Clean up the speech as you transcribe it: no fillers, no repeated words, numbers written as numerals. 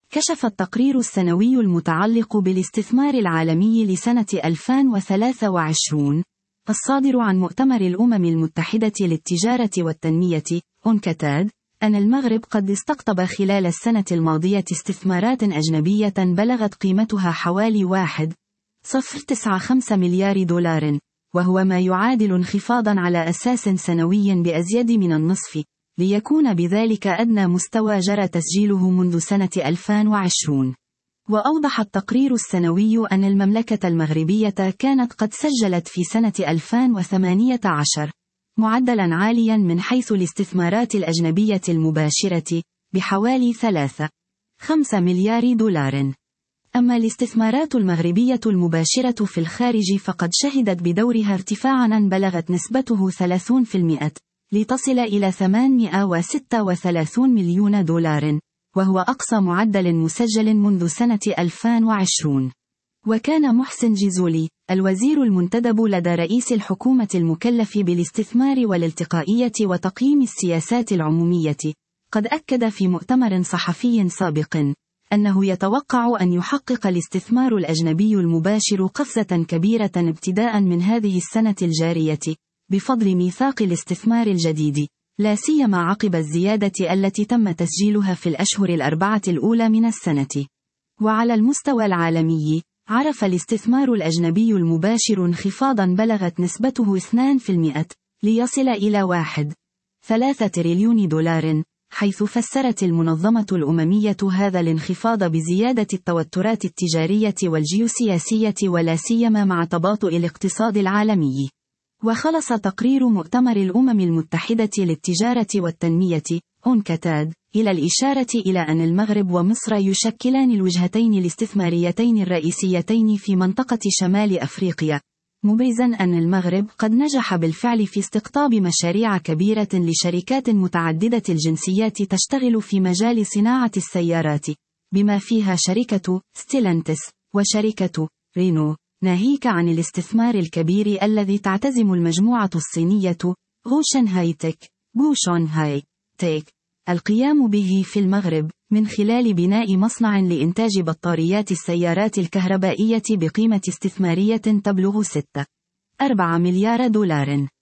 كشف التقرير السنوي المتعلق بالاستثمار العالمي لسنة 2023 الصادر عن مؤتمر الأمم المتحدة للتجارة والتنمية UNCTAD أن المغرب قد استقطب خلال السنة الماضية استثمارات أجنبية بلغت قيمتها حوالي 1.095 مليار دولار، وهو ما يعادل انخفاضا على أساس سنوي بأزيد من النصف، ليكون بذلك أدنى مستوى جرى تسجيله منذ سنة 2020. وأوضح التقرير السنوي أن المملكة المغربية كانت قد سجلت في سنة 2018 معدلاً عالياً من حيث الاستثمارات الأجنبية المباشرة بحوالي 3.5 مليار دولار. أما الاستثمارات المغربية المباشرة في الخارج فقد شهدت بدورها ارتفاعاً بلغت نسبته 30%، لتصل إلى 836 مليون دولار، وهو أقصى معدل مسجل منذ سنة 2020. وكان محسن جزولي، الوزير المنتدب لدى رئيس الحكومة المكلف بالاستثمار والالتقائية وتقييم السياسات العمومية، قد أكد في مؤتمر صحفي سابق أنه يتوقع أن يحقق الاستثمار الأجنبي المباشر قفزة كبيرة ابتداء من هذه السنة الجارية، بفضل ميثاق الاستثمار الجديد، لا سيما عقب الزيادة التي تم تسجيلها في الأشهر الأربعة الأولى من السنة. وعلى المستوى العالمي، عرف الاستثمار الأجنبي المباشر انخفاضا بلغت نسبته 2%، ليصل إلى 1.3 تريليون دولار، حيث فسرت المنظمة الأممية هذا الانخفاض بزيادة التوترات التجارية والجيوسياسية ولا سيما مع تباطؤ الاقتصاد العالمي. وخلص تقرير مؤتمر الأمم المتحدة للتجارة والتنمية UNCTAD إلى الإشارة إلى أن المغرب ومصر يشكلان الوجهتين الاستثماريتين الرئيسيتين في منطقة شمال أفريقيا، مبرزا أن المغرب قد نجح بالفعل في استقطاب مشاريع كبيرة لشركات متعددة الجنسيات تشتغل في مجال صناعة السيارات، بما فيها شركة ستيلانتس وشركة رينو، ناهيك عن الاستثمار الكبير الذي تعتزم المجموعة الصينية غوشنهاي تك غوشنهاي تك القيام به في المغرب، من خلال بناء مصنع لإنتاج بطاريات السيارات الكهربائية بقيمة استثمارية تبلغ 6.4 مليار دولار.